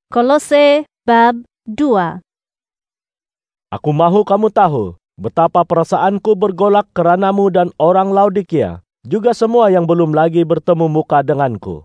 Kolose bab 2. Aku mahu kamu tahu betapa perasaanku bergolak keranamu dan orang Laodikia, juga semua yang belum lagi bertemu muka denganku.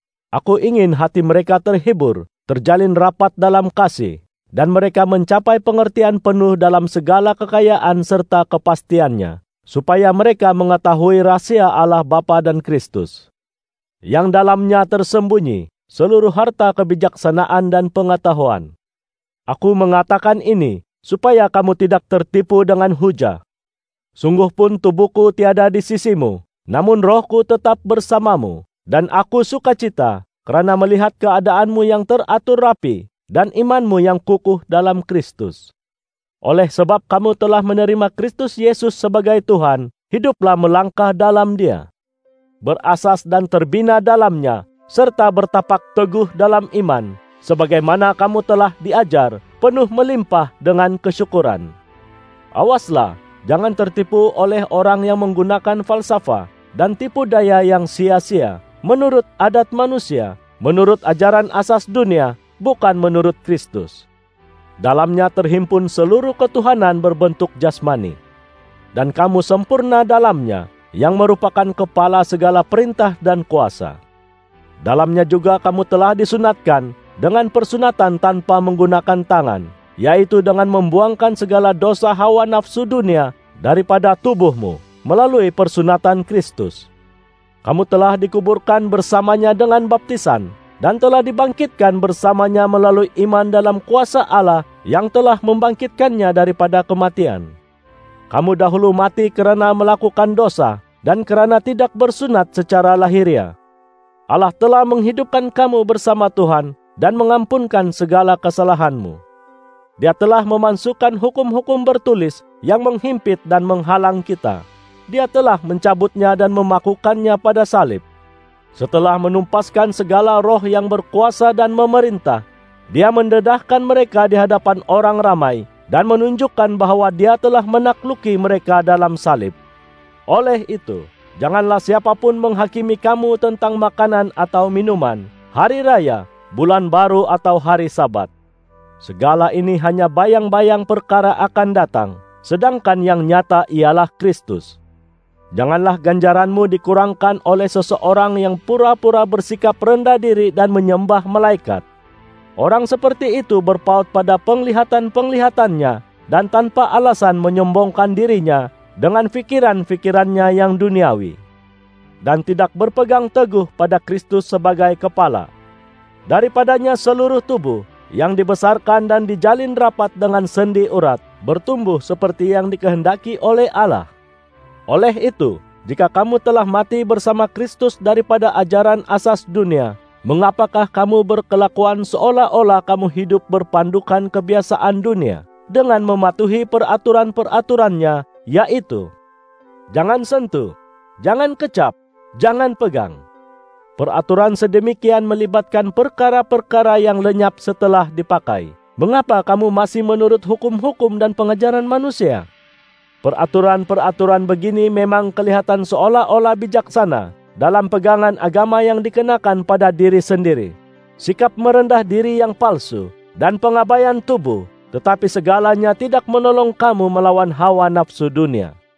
Aku ingin hati mereka terhibur, terjalin rapat dalam kasih, dan mereka mencapai pengertian penuh dalam segala kekayaan serta kepastiannya, supaya mereka mengetahui rahasia Allah Bapa dan Kristus, yang dalamnya tersembunyi seluruh harta kebijaksanaan dan pengetahuan. Aku mengatakan ini supaya kamu tidak tertipu dengan hujah. Sungguh pun tubuhku tiada di sisimu, namun rohku tetap bersamamu, dan aku sukacita kerana melihat keadaanmu yang teratur rapi dan imanmu yang kukuh dalam Kristus. Oleh sebab kamu telah menerima Kristus Yesus sebagai Tuhan, hiduplah melangkah dalam Dia, berasas dan terbina dalamnya, serta bertapak teguh dalam iman, sebagaimana kamu telah diajar, penuh melimpah dengan kesyukuran. Awaslah, jangan tertipu oleh orang yang menggunakan falsafah dan tipu daya yang sia-sia, menurut adat manusia, menurut ajaran asas dunia, bukan menurut Kristus. Dalamnya terhimpun seluruh ketuhanan berbentuk jasmani, dan kamu sempurna dalamnya, yang merupakan kepala segala perintah dan kuasa. Dalamnya juga kamu telah disunatkan dengan persunatan tanpa menggunakan tangan, yaitu dengan membuangkan segala dosa hawa nafsu dunia daripada tubuhmu melalui persunatan Kristus. Kamu telah dikuburkan bersamanya dengan baptisan, dan telah dibangkitkan bersamanya melalui iman dalam kuasa Allah yang telah membangkitkannya daripada kematian. Kamu dahulu mati kerana melakukan dosa dan kerana tidak bersunat secara lahiriah. Allah telah menghidupkan kamu bersama Tuhan dan mengampunkan segala kesalahanmu. Dia telah memasukkan hukum-hukum bertulis yang menghimpit dan menghalang kita. Dia telah mencabutnya dan memakukannya pada salib. Setelah menumpaskan segala roh yang berkuasa dan memerintah, Dia mendedahkan mereka di hadapan orang ramai dan menunjukkan bahwa Dia telah menakluki mereka dalam salib. Oleh itu, janganlah siapapun menghakimi kamu tentang makanan atau minuman, hari raya, bulan baru atau hari Sabat. Segala ini hanya bayang-bayang perkara akan datang, sedangkan yang nyata ialah Kristus. Janganlah ganjaranmu dikurangkan oleh seseorang yang pura-pura bersikap rendah diri dan menyembah malaikat. Orang seperti itu berpaut pada penglihatan-penglihatannya dan tanpa alasan menyombongkan dirinya dengan fikiran-fikirannya yang duniawi, dan tidak berpegang teguh pada Kristus sebagai kepala. Daripadanya seluruh tubuh yang dibesarkan dan dijalin rapat dengan sendi urat bertumbuh seperti yang dikehendaki oleh Allah. Oleh itu, jika kamu telah mati bersama Kristus daripada ajaran asas dunia, mengapakah kamu berkelakuan seolah-olah kamu hidup berpandukan kebiasaan dunia dengan mematuhi peraturan-peraturannya, yaitu jangan sentuh, jangan kecap, jangan pegang. Peraturan sedemikian melibatkan perkara-perkara yang lenyap setelah dipakai. Mengapa kamu masih menurut hukum-hukum dan pengajaran manusia? Peraturan-peraturan begini memang kelihatan seolah-olah bijaksana dalam pegangan agama yang dikenakan pada diri sendiri, sikap merendah diri yang palsu, dan pengabaian tubuh, tetapi segalanya tidak menolong kamu melawan hawa nafsu dunia.